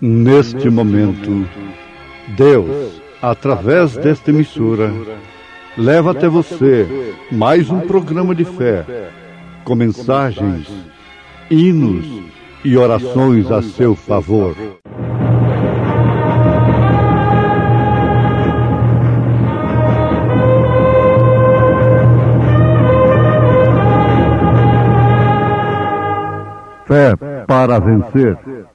Neste momento, Deus, através desta emissora, leva até você mais um programa de fé, com mensagens, hinos e orações a seu favor. Fé para vencer.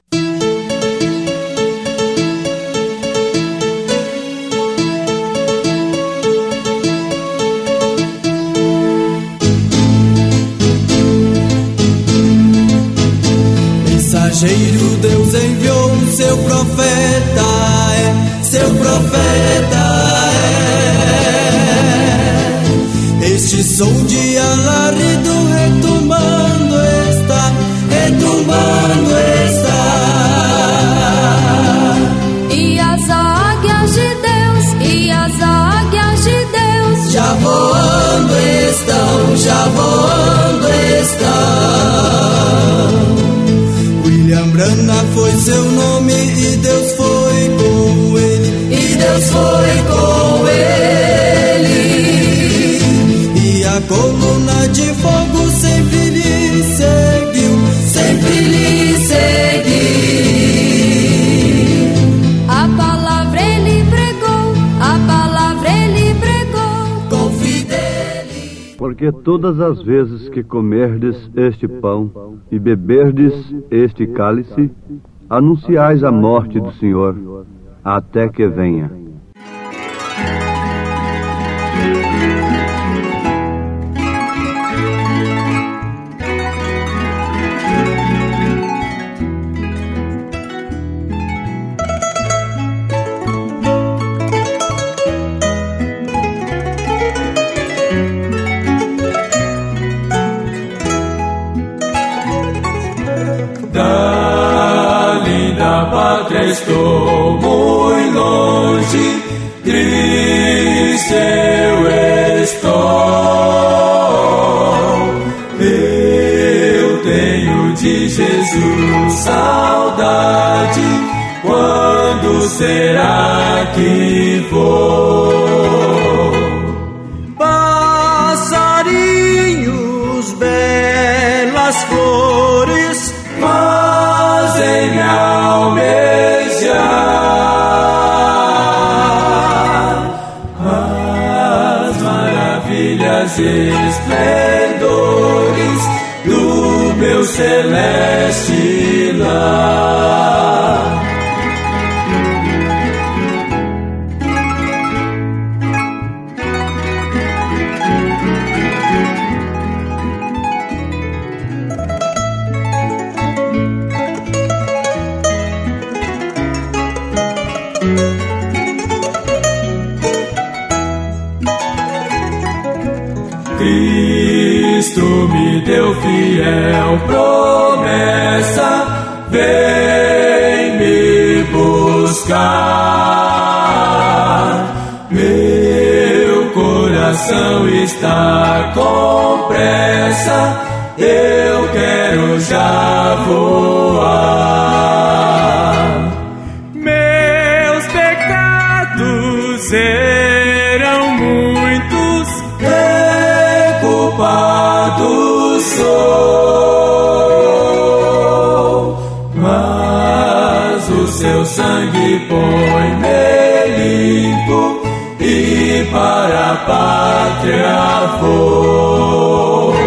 Mensageiro, Deus enviou o seu profeta, seu profeta é. Este som de alarido retumbando está, retumbando está. E as águias de Deus, e as águias de Deus já voando estão, já voando estão. William Branham foi seu nome e Deus foi com ele, e Deus foi com ele. E a coluna de fogo sempre lhe seguiu, sempre lhe seguiu. A palavra ele pregou, a palavra ele pregou com fidelidade. Porque todas as vezes que comerdes este pão e beberdes este cálice, anunciais a morte do Senhor, até que venha. Estou muito longe, triste eu estou. Eu tenho de Jesus saudade. Quando será que vou? Passarinhos, belas flores, fazem-me almejar. As maravilhas e esplendores do meu celeste lar. Cristo me deu fiel promessa, vem me buscar. Meu coração está com pressa, eu quero já voar. Meus pecados eram muitos, culpado sou, mas o seu sangue põe-me limpo e para a pátria vou.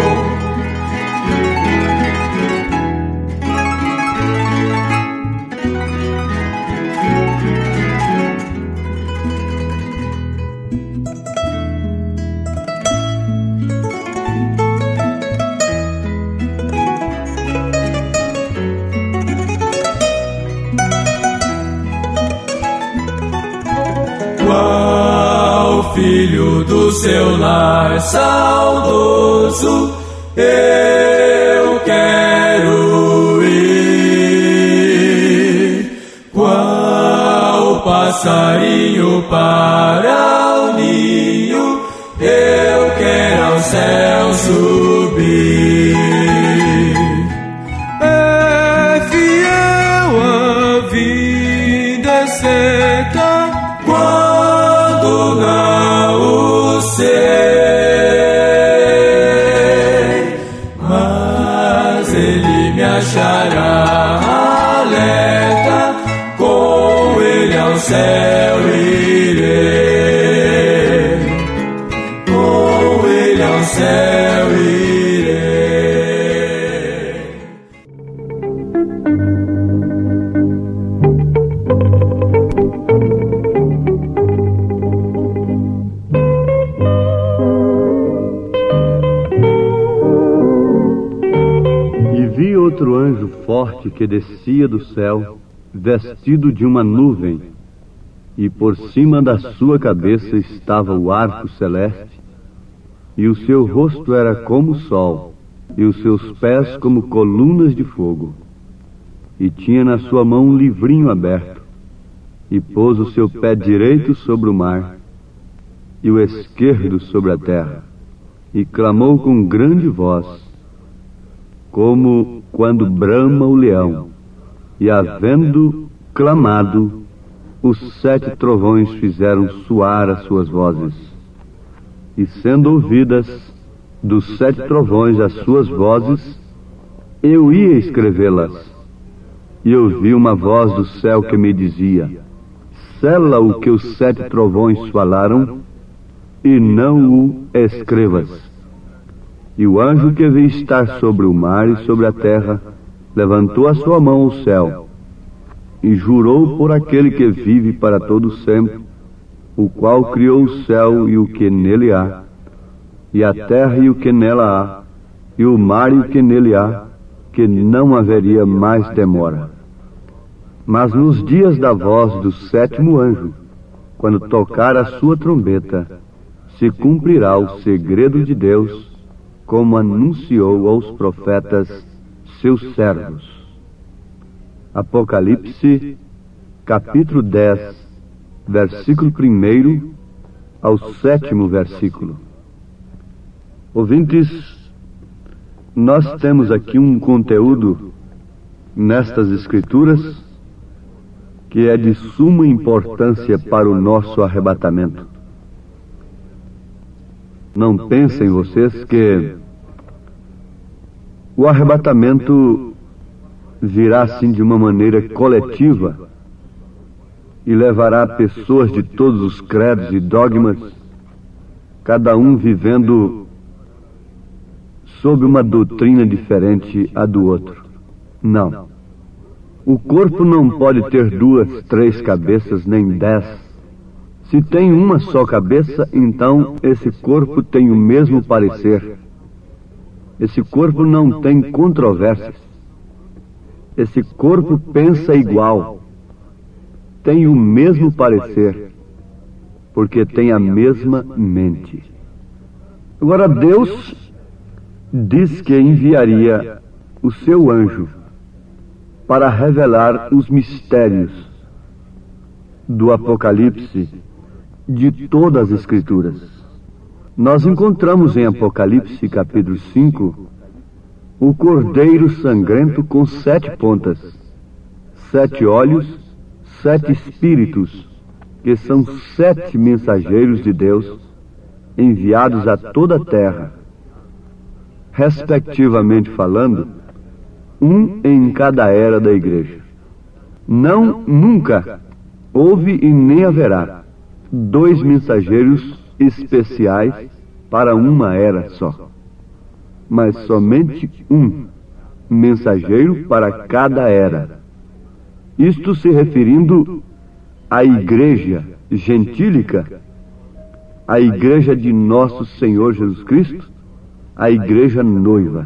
Filho do seu lar saudoso, eu quero ir. Qual passarinho para o ninho, eu quero ao céu subir. É fiel a vida céu irei. Vi outro anjo forte que descia do céu, vestido de uma nuvem, e por cima da sua cabeça estava o arco celeste, e o seu rosto era como o sol, e os seus pés como colunas de fogo. E tinha na sua mão um livrinho aberto, e pôs o seu pé direito sobre o mar, e o esquerdo sobre a terra, e clamou com grande voz, como quando brama o leão, e havendo clamado, os 7 trovões fizeram soar as suas vozes. E sendo ouvidas dos 7 trovões as suas vozes, eu ia escrevê-las. E ouvi uma voz do céu que me dizia: sela o que os 7 trovões falaram, e não o escrevas. E o anjo que vi estar sobre o mar e sobre a terra levantou a sua mão ao céu e jurou por aquele que vive para todo sempre, o qual criou o céu e o que nele há, e a terra e o que nela há, e o mar e o que nele há, que não haveria mais demora. Mas nos dias da voz do 7º anjo, quando tocar a sua trombeta, se cumprirá o segredo de Deus, como anunciou aos profetas seus servos. Apocalipse, capítulo 10, versículo 1 ao 7º versículo. Ouvintes, nós temos aqui um conteúdo nestas escrituras que é de suma importância para o nosso arrebatamento. Não pensem vocês que o arrebatamento virá assim de uma maneira coletiva e levará pessoas de todos os credos e dogmas, cada um vivendo sob uma doutrina diferente a do outro. Não. O corpo não pode ter 2, 3 cabeças, nem 10. Se tem uma só cabeça, então esse corpo tem o mesmo parecer. Esse corpo não tem controvérsias. Esse corpo pensa igual. Tem o mesmo parecer, porque tem a mesma mente. Agora Deus diz que enviaria o seu anjo para revelar os mistérios do Apocalipse, de todas as Escrituras. Nós encontramos em Apocalipse capítulo 5 o cordeiro sangrento com 7 pontas, 7 olhos, 7 espíritos, que são 7 mensageiros de Deus enviados a toda a terra, respectivamente falando, um em cada era da igreja. Nunca houve e nem haverá 2 mensageiros especiais para uma era só, mas somente um mensageiro para cada era. Isto se referindo à igreja gentílica, à igreja de nosso Senhor Jesus Cristo, a igreja noiva.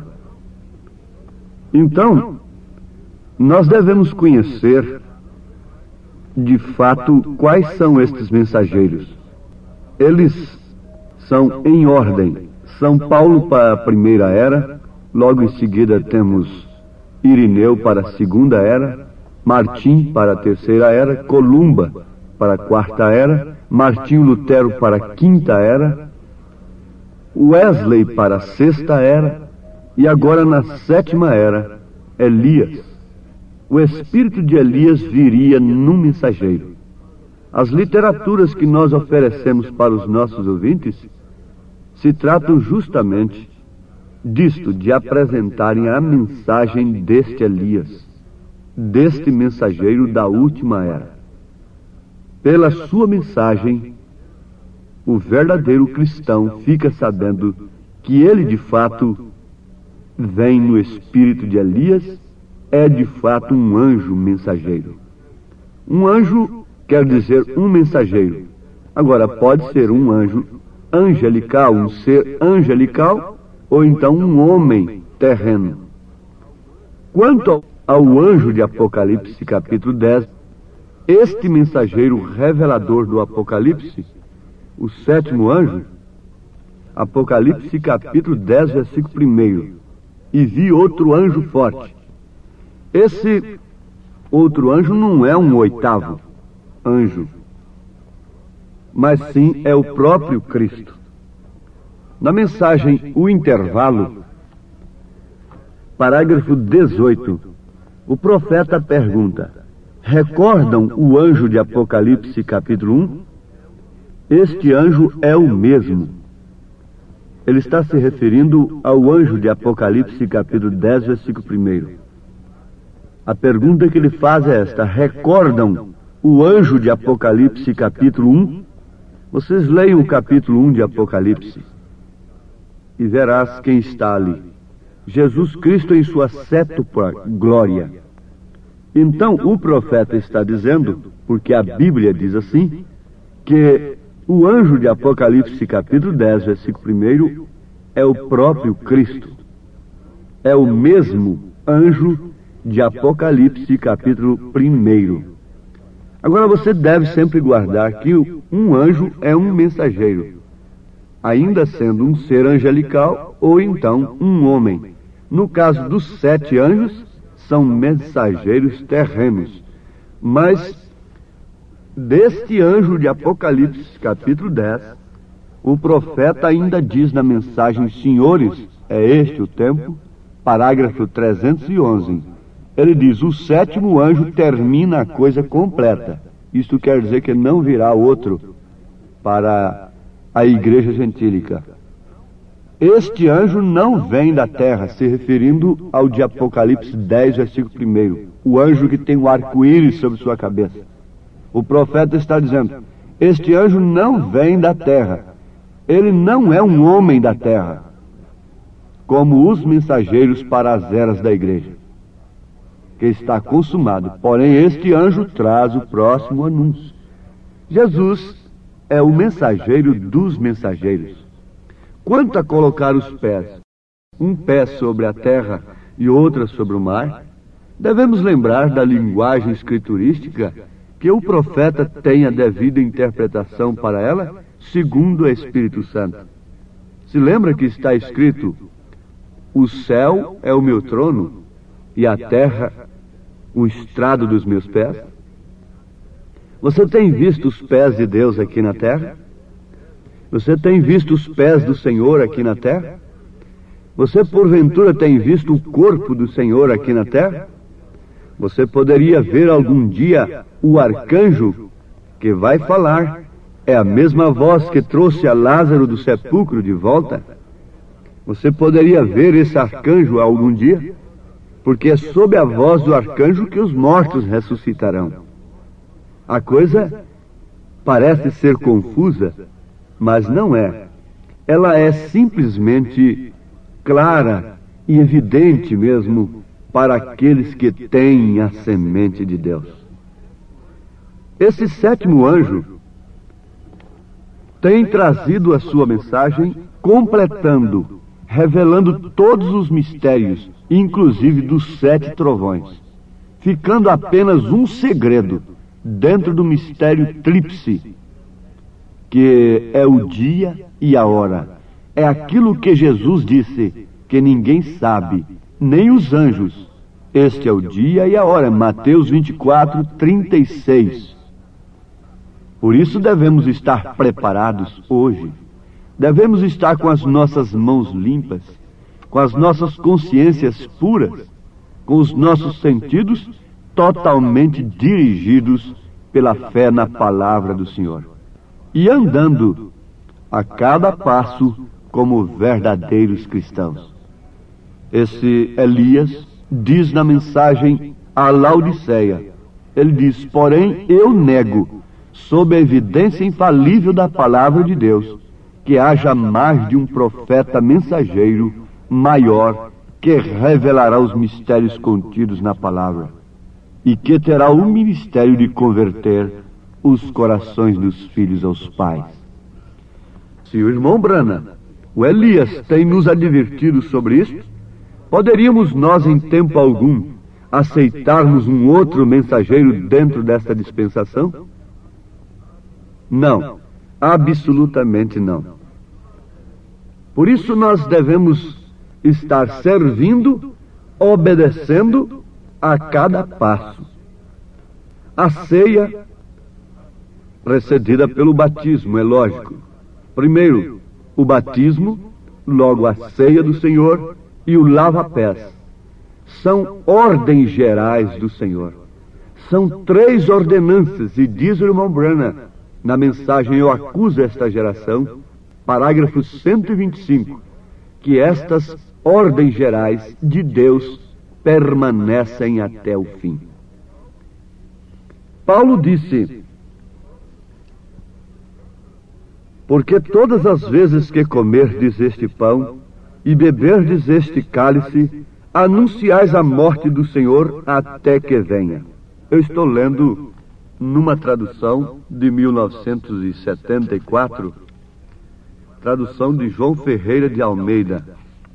Então, nós devemos conhecer de fato quais são estes mensageiros. Eles são em ordem: São Paulo para a primeira era, logo em seguida temos Irineu para a segunda era, Martim para a terceira era, Columba para a quarta era, Martinho Lutero para a quinta era, Wesley para a sexta era, e agora na sétima era, Elias. O espírito de Elias viria num mensageiro. As literaturas que nós oferecemos para os nossos ouvintes se tratam justamente disto, de apresentarem a mensagem deste Elias, deste mensageiro da última era. Pela sua mensagem, o verdadeiro cristão fica sabendo que ele de fato vem no espírito de Elias, é de fato um anjo mensageiro. Um anjo quer dizer um mensageiro. Agora, pode ser um anjo angelical, um ser angelical, ou então um homem terreno. Quanto ao anjo de Apocalipse, capítulo 10, este mensageiro revelador do Apocalipse, o sétimo anjo, Apocalipse, capítulo 10, versículo 1, e vi outro anjo forte. Esse outro anjo não é um oitavo anjo, mas sim é o próprio Cristo. Na mensagem O Intervalo, parágrafo 18, o profeta pergunta: recordam o anjo de Apocalipse capítulo 1? Este anjo é o mesmo. Ele está se referindo ao anjo de Apocalipse capítulo 10, versículo 1. A pergunta que ele faz é esta: recordam o anjo de Apocalipse capítulo 1? Vocês leiam o capítulo 1 de Apocalipse e verás quem está ali. Jesus Cristo em sua sétupla glória. Então o profeta está dizendo, porque a Bíblia diz assim, que o anjo de Apocalipse capítulo 10, versículo 1, é o próprio Cristo. É o mesmo anjo de Apocalipse capítulo 1. Agora você deve sempre guardar que um anjo é um mensageiro, ainda sendo um ser angelical ou então um homem. No caso dos 7 anjos, são mensageiros terrenos. Mas deste anjo de Apocalipse capítulo 10, o profeta ainda diz na mensagem: senhores, é este o tempo, parágrafo 311. Ele diz: o sétimo anjo termina a coisa completa. Isto quer dizer que não virá outro para a igreja gentílica. Este anjo não vem da terra, se referindo ao de Apocalipse 10, versículo 1, o anjo que tem o arco-íris sobre sua cabeça. O profeta está dizendo: este anjo não vem da terra, ele não é um homem da terra, como os mensageiros para as eras da igreja, que está consumado. Porém, este anjo traz o próximo anúncio. Jesus é o mensageiro dos mensageiros. Quanto a colocar os pés, um pé sobre a terra e outra sobre o mar, devemos lembrar da linguagem escriturística, que o profeta tem a devida interpretação para ela, segundo o Espírito Santo. Se lembra que está escrito: o céu é o meu trono e a terra o estrado dos meus pés? Você tem visto os pés de Deus aqui na terra? Você tem visto os pés do Senhor aqui na terra? Você porventura tem visto o corpo do Senhor aqui na terra? Você poderia ver algum dia o arcanjo que vai falar. É a mesma voz que trouxe a Lázaro do sepulcro de volta. Você poderia ver esse arcanjo algum dia? Porque é sob a voz do arcanjo que os mortos ressuscitarão. A coisa parece ser confusa, mas não é. Ela é simplesmente clara e evidente mesmo para aqueles que têm a semente de Deus. Esse sétimo anjo tem trazido a sua mensagem, completando, revelando todos os mistérios, inclusive dos 7 trovões, ficando apenas um segredo dentro do mistério tríplice, que é o dia e a hora. É aquilo que Jesus disse, que ninguém sabe, nem os anjos. Este é o dia e a hora. Mateus 24, 36. Por isso devemos estar preparados hoje. Devemos estar com as nossas mãos limpas, com as nossas consciências puras, com os nossos sentidos totalmente dirigidos pela fé na palavra do Senhor, e andando a cada passo como verdadeiros cristãos. Esse Elias diz na mensagem à Laodiceia, ele diz: porém eu nego, sob a evidência infalível da palavra de Deus, que haja mais de um profeta mensageiro maior que revelará os mistérios contidos na palavra e que terá o ministério de converter os corações dos filhos aos pais. Se o irmão Branham, o Elias, tem nos advertido sobre isto, poderíamos nós, em tempo algum, aceitarmos um outro mensageiro dentro desta dispensação? Não, absolutamente não. Por isso nós devemos estar servindo, obedecendo a cada passo. A ceia, precedida pelo batismo, é lógico. Primeiro, o batismo, logo a ceia do Senhor e o lava-pés. São ordens gerais do Senhor. São 3 ordenanças, e diz o irmão Branham, na mensagem Eu Acuso Esta Geração, parágrafo 125, que estas ordens gerais de Deus permanecem até o fim. Paulo disse: porque todas as vezes que comerdes este pão e beberdes este cálice, anunciais a morte do Senhor até que venha. Eu estou lendo numa tradução de 1974, tradução de João Ferreira de Almeida,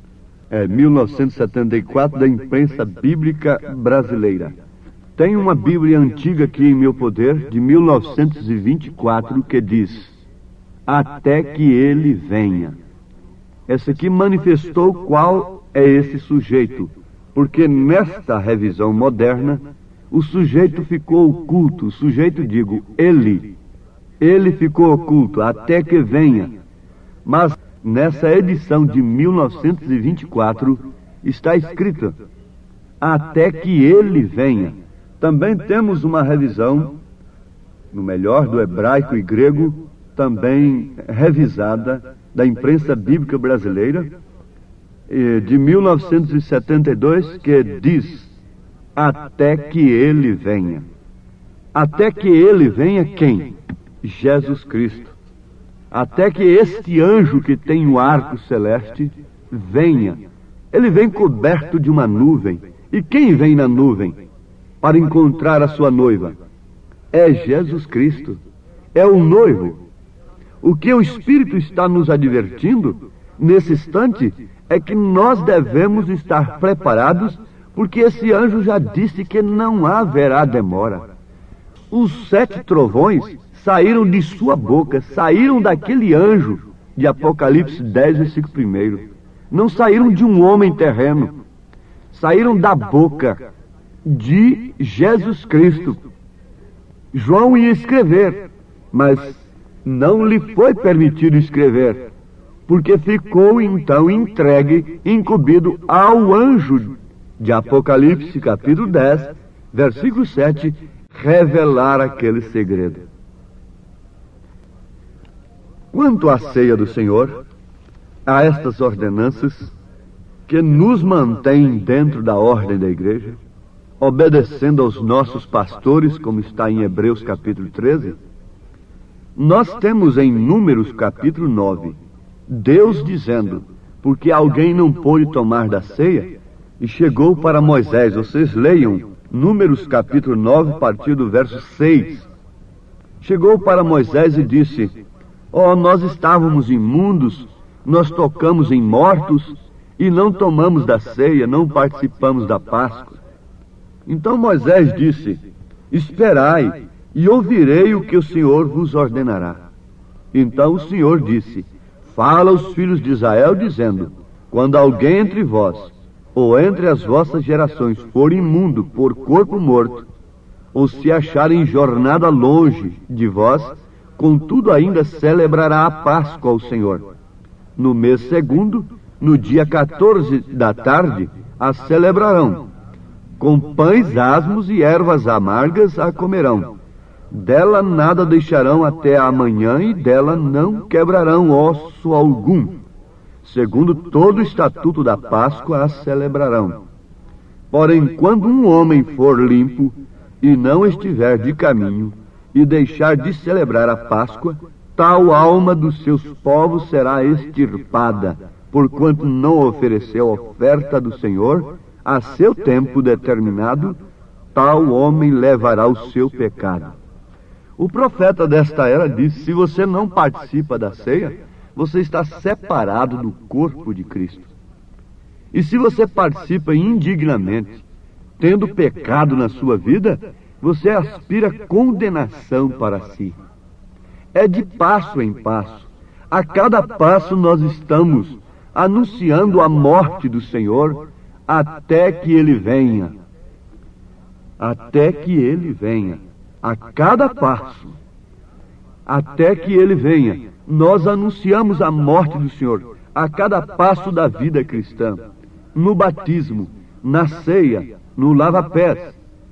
1974, da Imprensa Bíblica Brasileira. Tem uma Bíblia antiga aqui em meu poder, de 1924, que diz: até que ele venha. Essa aqui manifestou qual é esse sujeito, porque nesta revisão moderna, o sujeito ficou oculto. O sujeito, digo, ele ficou oculto, até que venha. Mas nessa edição de 1924 está escrito: até que ele venha. Também temos uma revisão, no melhor do hebraico e grego, também revisada, da Imprensa Bíblica Brasileira, de 1972, que diz: até que ele venha. Até que ele venha quem? Jesus Cristo. Até que este anjo que tem o arco celeste venha. Ele vem coberto de uma nuvem. E quem vem na nuvem para encontrar a sua noiva? É Jesus Cristo. É o noivo. O que o Espírito está nos advertindo nesse instante é que nós devemos estar preparados, porque esse anjo já disse que não haverá demora. Os 7 trovões saíram de sua boca, saíram daquele anjo de Apocalipse 10, versículo 1. Não saíram de um homem terreno, saíram da boca de Jesus Cristo. João ia escrever, mas não lhe foi permitido escrever, porque ficou então entregue, incumbido ao anjo de Apocalipse, capítulo 10, versículo 7, revelar aquele segredo. Quanto à ceia do Senhor, há estas ordenanças que nos mantêm dentro da ordem da igreja, obedecendo aos nossos pastores, como está em Hebreus capítulo 13. Nós temos em Números capítulo 9, Deus dizendo: porque alguém não pôde tomar da ceia, e chegou para Moisés. Vocês leiam Números capítulo 9, a partir do verso 6. Chegou para Moisés e disse: nós estávamos imundos, nós tocamos em mortos, e não tomamos da ceia, não participamos da Páscoa. Então Moisés disse: esperai, e ouvirei o que o Senhor vos ordenará. Então o Senhor disse: fala aos filhos de Israel, dizendo: quando alguém entre vós, ou entre as vossas gerações, for imundo por corpo morto, ou se achar em jornada longe de vós, contudo ainda celebrará a Páscoa ao Senhor. No mês segundo, no dia 14 da tarde, a celebrarão. Com pães asmos e ervas amargas a comerão. Dela nada deixarão até amanhã, e dela não quebrarão osso algum. Segundo todo o estatuto da Páscoa a celebrarão. Porém, quando um homem for limpo e não estiver de caminho, e deixar de celebrar a Páscoa, tal alma dos seus povos será extirpada, porquanto não ofereceu oferta do Senhor a seu tempo determinado, tal homem levará o seu pecado. O profeta desta era disse: se você não participa da ceia, você está separado do corpo de Cristo. E se você participa indignamente, tendo pecado na sua vida, você aspira condenação para si. É de passo em passo. A cada passo nós estamos anunciando a morte do Senhor até que Ele venha. Até que Ele venha. A cada passo. Até que Ele venha. Nós anunciamos a morte do Senhor a cada passo da vida cristã. No batismo, na ceia, no lava-pés.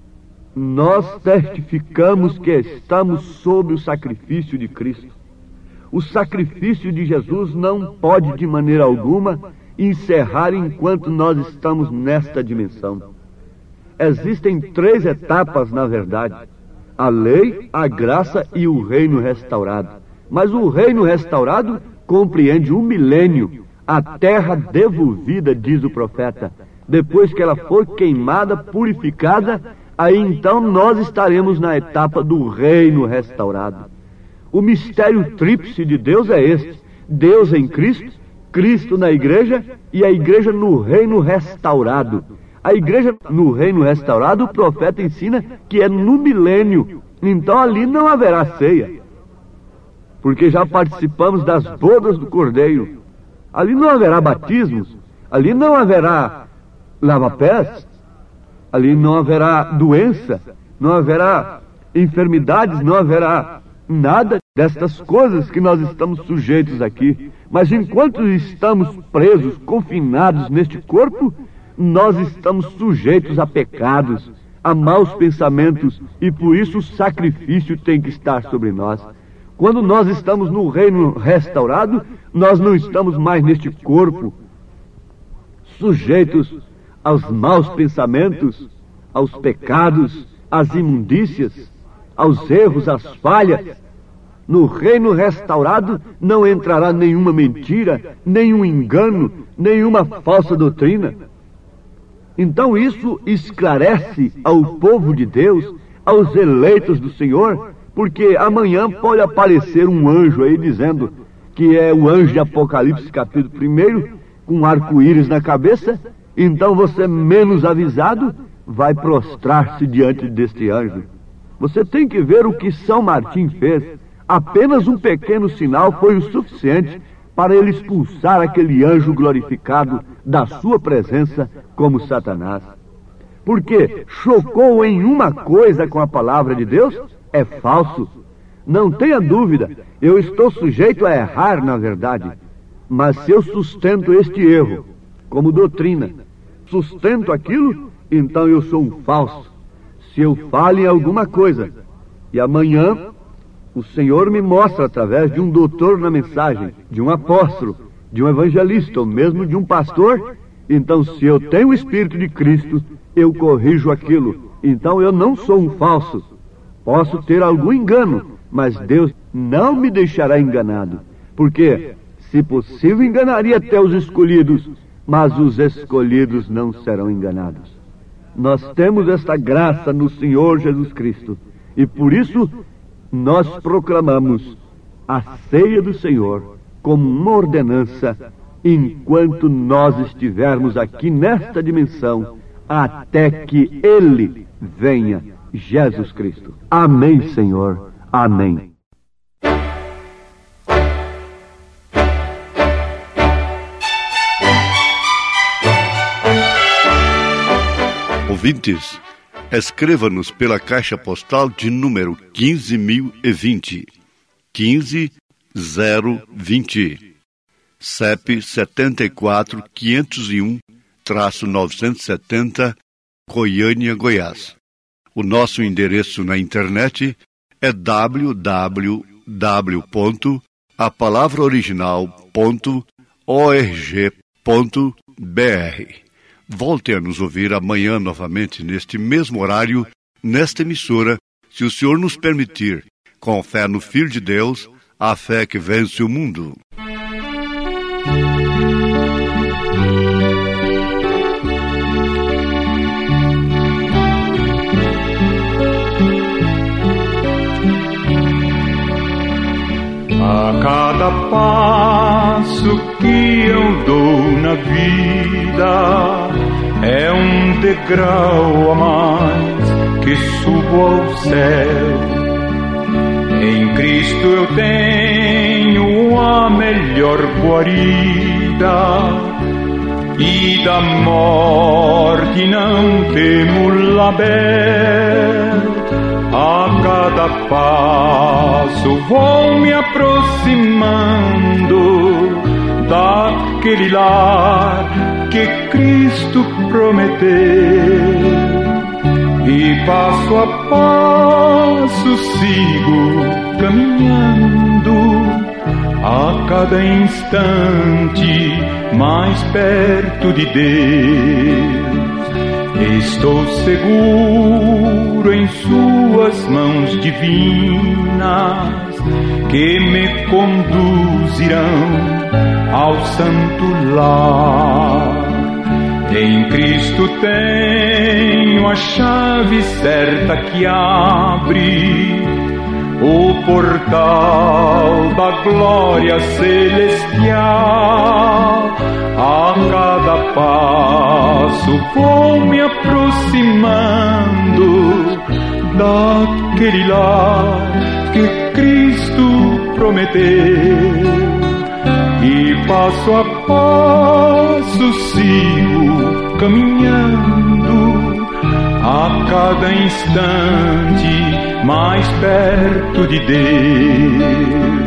Nós testificamos que estamos sob o sacrifício de Cristo. O sacrifício de Jesus não pode de maneira alguma encerrar enquanto nós estamos nesta dimensão. Existem 3 etapas, na verdade: a lei, a graça e o reino restaurado. Mas o reino restaurado compreende 1 milênio, a terra devolvida, diz o profeta. Depois que ela for queimada, purificada, aí então nós estaremos na etapa do reino restaurado. O mistério tríplice de Deus é este: Deus em Cristo, Cristo na igreja e a igreja no reino restaurado. A igreja no reino restaurado, o profeta ensina que é no milênio. Então ali não haverá ceia, porque já participamos das bodas do Cordeiro. Ali não haverá batismos, ali não haverá lava-pés, ali não haverá doença, não haverá enfermidades, não haverá nada destas coisas que nós estamos sujeitos aqui. Mas enquanto estamos presos, confinados neste corpo, nós estamos sujeitos a pecados, a maus pensamentos, e por isso o sacrifício tem que estar sobre nós. Quando nós estamos no reino restaurado, nós não estamos mais neste corpo, sujeitos aos maus pensamentos, aos pecados, às imundícias, aos erros, às falhas. No reino restaurado não entrará nenhuma mentira, nenhum engano, nenhuma falsa doutrina. Então isso esclarece ao povo de Deus, aos eleitos do Senhor, porque amanhã pode aparecer um anjo aí dizendo que é o anjo de Apocalipse capítulo 1, com um arco-íris na cabeça. Então você, menos avisado, vai prostrar-se diante deste anjo. Você tem que ver o que São Martim fez. Apenas um pequeno sinal foi o suficiente para ele expulsar aquele anjo glorificado da sua presença como Satanás. Porque chocou em uma coisa com a palavra de Deus, é falso. Não tenha dúvida, eu estou sujeito a errar, na verdade. Mas se eu sustento este erro como doutrina, sustento aquilo, então eu sou um falso. Se eu falo em alguma coisa, e amanhã o Senhor me mostra através de um doutor na mensagem, de um apóstolo, de um evangelista, ou mesmo de um pastor, então se eu tenho o Espírito de Cristo, eu corrijo aquilo. Então eu não sou um falso. Posso ter algum engano, mas Deus não me deixará enganado. Porque, se possível, enganaria até os escolhidos, mas os escolhidos não serão enganados. Nós temos esta graça no Senhor Jesus Cristo, e por isso nós proclamamos a ceia do Senhor como uma ordenança enquanto nós estivermos aqui nesta dimensão, até que Ele venha, Jesus Cristo. Amém, Senhor. Amém. Ouvintes, escreva-nos pela caixa postal de número 15.020, 15020, CEP 74.501-970, Goiânia, Goiás. O nosso endereço na internet é www.apalavraoriginal.org.br. Volte a nos ouvir amanhã novamente neste mesmo horário, nesta emissora, se o Senhor nos permitir, com fé no Filho de Deus, a fé que vence o mundo. A cada passo que eu dou na vida é um degrau a mais que subo ao céu. Em Cristo eu tenho a melhor guarida e da morte não temo label. A cada passo vou me aproximando daquele lar que Cristo prometeu. E passo a passo sigo caminhando, a cada instante mais perto de Deus. Estou seguro em suas mãos divinas, que me conduzirão ao santo lar. Em Cristo tenho a chave certa que abre o portal da glória celestial. A cada passo vou me aproximando daquele lar que Cristo prometeu. E passo a passo sigo caminhando, a cada instante mais perto de Deus.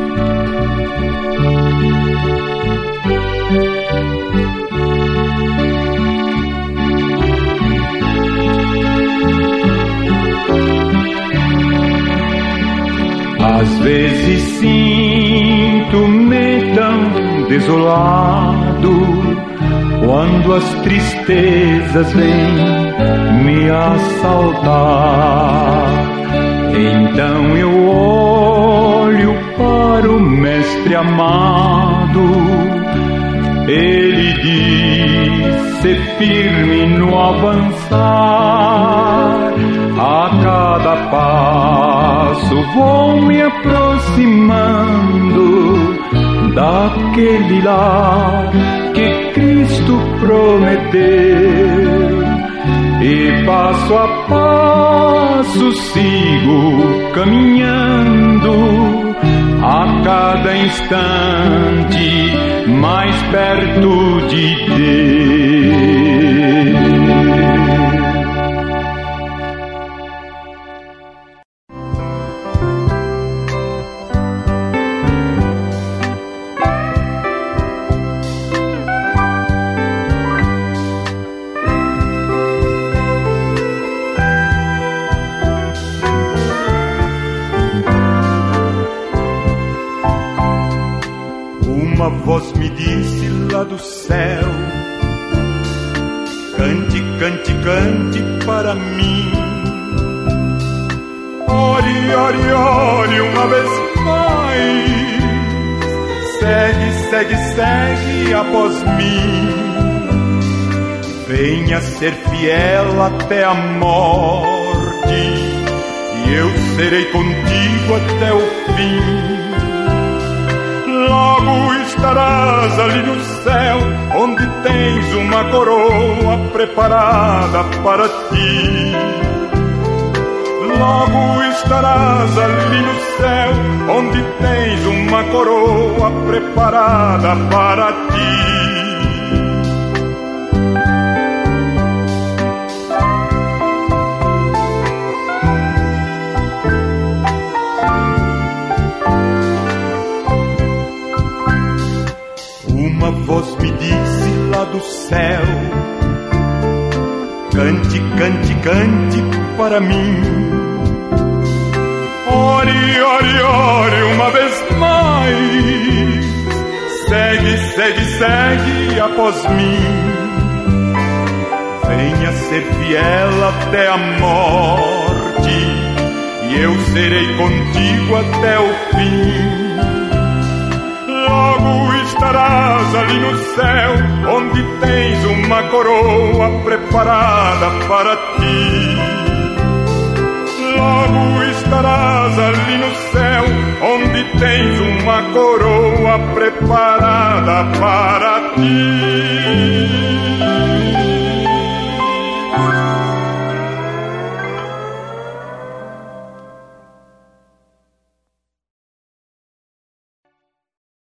Às vezes sinto-me tão desolado quando as tristezas vêm me assaltar. Então eu olho para o Mestre amado. Ele diz: ser firme no avançar. A cada passo vou me aproximando daquele lar que Cristo prometeu. E passo a passo sigo caminhando, a cada instante mais perto de Deus. Uma voz me disse lá do céu: cante, cante, cante para mim. Ore, ore, ore uma vez mais. Segue, segue, segue após mim. Venha ser fiel até a morte, e eu serei contigo até o fim. Logo estarás ali no céu, onde tens uma coroa preparada para ti. Logo estarás ali no céu, onde tens uma coroa preparada para ti. Uma voz me disse lá do céu: cante, cante, cante para mim. Ore, ore, ore uma vez mais. Segue, segue, segue após mim. Venha ser fiel até a morte, e e eu serei contigo até o fim. Logo estarás ali no céu, onde tens uma coroa preparada para ti. Logo estarás ali no céu, onde tens uma coroa preparada para ti.